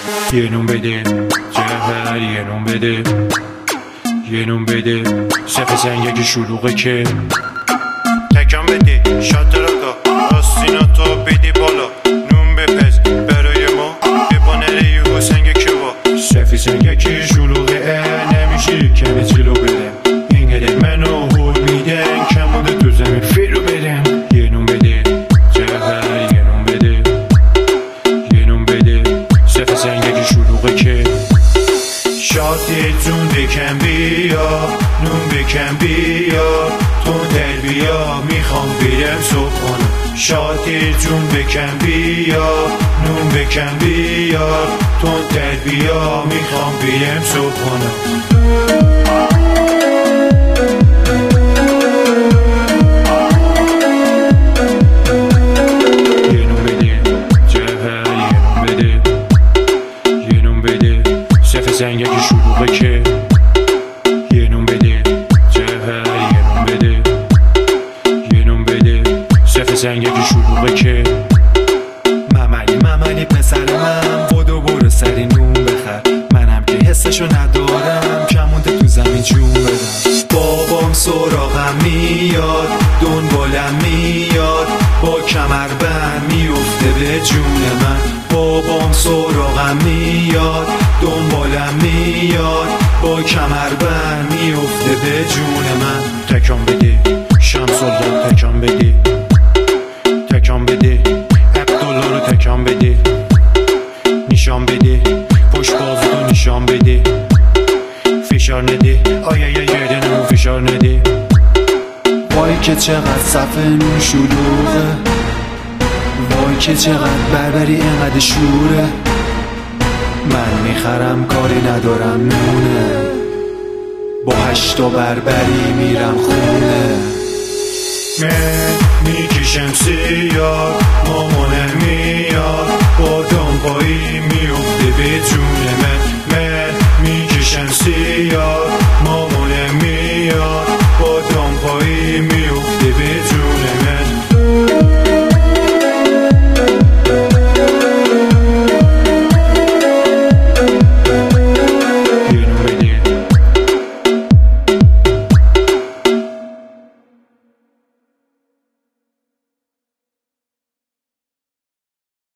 یه نون بده جهر، یه نون بده، یه نون بده. صف سنگک شلوغه که تکان بده شاتراکا آستیناتو بده بالا. نون بپز برای ما بپانه یهو سنگک با. صف سنگک شلوغه نمیشه کمی جلو بدم. اینقدر منو هول میدن کمونده تو زمین فرو بدم. یه نون بده جهر، یه نون بده، یه نون بده. صف سنگک شلوغه که شاتتون بکن بیا، نون بکن بیا، تون در بیا، میخوام برم صبحانه. شاتتون بکن بیا، نون بکن بیا، تون در بیا، میخوام برم صبحانه. یه نون بده جهر، یه نون بده، یه نون بده. صف سنگک شلوغه که یه نون بده جهر، یه نون بده، یه نون بده. صف سنگک شلوغه که مملی پسر من بودو برو سری نون بخر. منم که حسشو ندارم کمونده تو زمین جون بدم. بابام سراغم میاد دنبالم میاد با کمربند میفته به جون من. بابام سراغم میاد دنبالم میاد با کمربند میفته به جون من. تکان بده شمس الله، تکان بده، تکان بده عبدالله رو تکان بده. نشان بده پشت بازو نشان بده. فشار نده آیا گردنمو فشار نده. وای که چقدر صف نون شلوغه، وای که چقدر بربری اینقدر شوره. من میخرم کاری ندارم نونه، با 8 بربری میرم خونه. من میکشم سیاه